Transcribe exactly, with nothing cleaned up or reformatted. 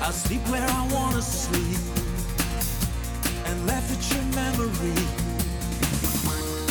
I sleep where I wanna sleep and laugh at your memory.